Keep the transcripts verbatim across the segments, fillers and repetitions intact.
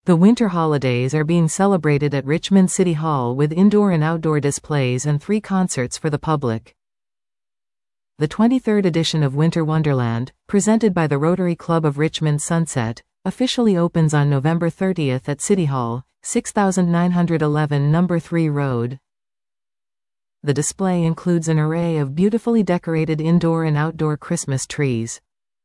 The winter holidays are being celebrated at Richmond City Hall with indoor and outdoor displays and three concerts for the public. The twenty-third edition of Winter Wonderland, presented by the Rotary Club of Richmond Sunset, officially opens on November thirtieth at City Hall, six thousand nine hundred eleven Number three Road. The display includes an array of beautifully decorated indoor and outdoor Christmas trees.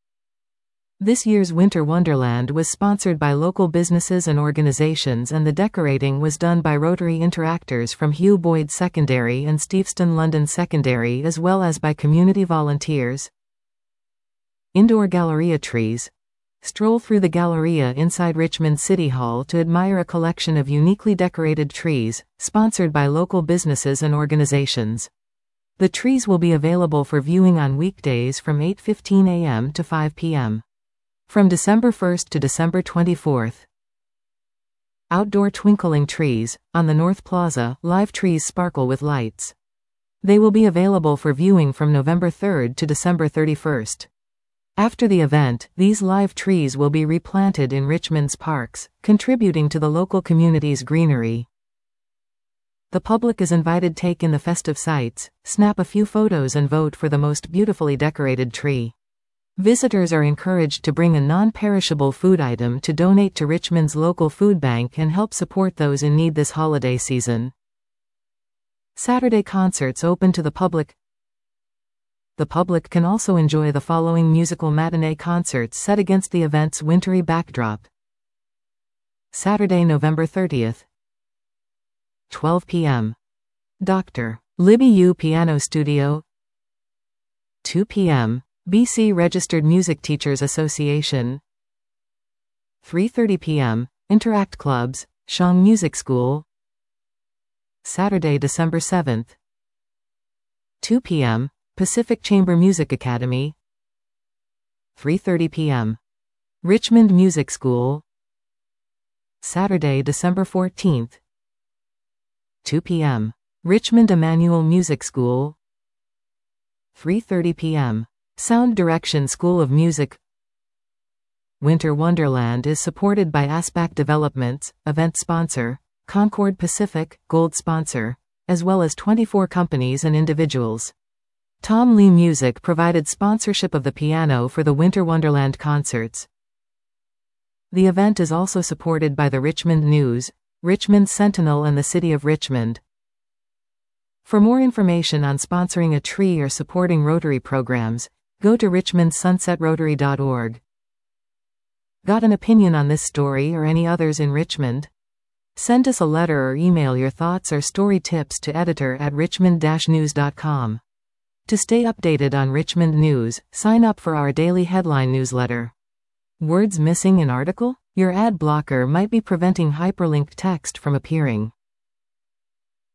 This year's Winter Wonderland was sponsored by local businesses and organizations, and the decorating was done by Rotary Interactors from Hugh Boyd Secondary and Steveston London Secondary, as well as by community volunteers. Indoor Galleria trees. Stroll through the Galleria inside Richmond City Hall to admire a collection of uniquely decorated trees, sponsored by local businesses and organizations. The trees will be available for viewing on weekdays from eight fifteen a m to five p m From December first to December twenty-fourth. Outdoor twinkling trees. On the North Plaza, live trees sparkle with lights. They will be available for viewing from November third to December thirty-first. After the event, these live trees will be replanted in Richmond's parks, contributing to the local community's greenery. The public is invited to take in the festive sights, snap a few photos and vote for the most beautifully decorated tree. Visitors are encouraged to bring a non-perishable food item to donate to Richmond's local food bank and help support those in need this holiday season. Saturday concerts open to the public. The public can also enjoy the following musical matinee concerts set against the event's wintry backdrop. Saturday, November thirtieth. twelve p m Doctor Libby Yu Piano Studio. two p m B C Registered Music Teachers Association. three thirty p m Interact Clubs, Shang Music School. Saturday, December seventh. two p m Pacific Chamber Music Academy. three thirty p m Richmond Music School. Saturday, December fourteenth. two p m Richmond Emmanuel Music School. three thirty p m Sound Direction School of Music. Winter Wonderland is supported by Aspac Developments, event sponsor, Concord Pacific, gold sponsor, as well as twenty-four companies and individuals. Tom Lee Music provided sponsorship of the piano for the Winter Wonderland concerts. The event is also supported by the Richmond News, Richmond Sentinel and the City of Richmond. For more information on sponsoring a tree or supporting Rotary programs, go to richmond sunset rotary dot org. Got an opinion on this story or any others in Richmond? Send us a letter or email your thoughts or story tips to editor at richmond dash news dot com. To stay updated on Richmond News, sign up for our daily headline newsletter. Words missing in article? Your ad blocker might be preventing hyperlinked text from appearing.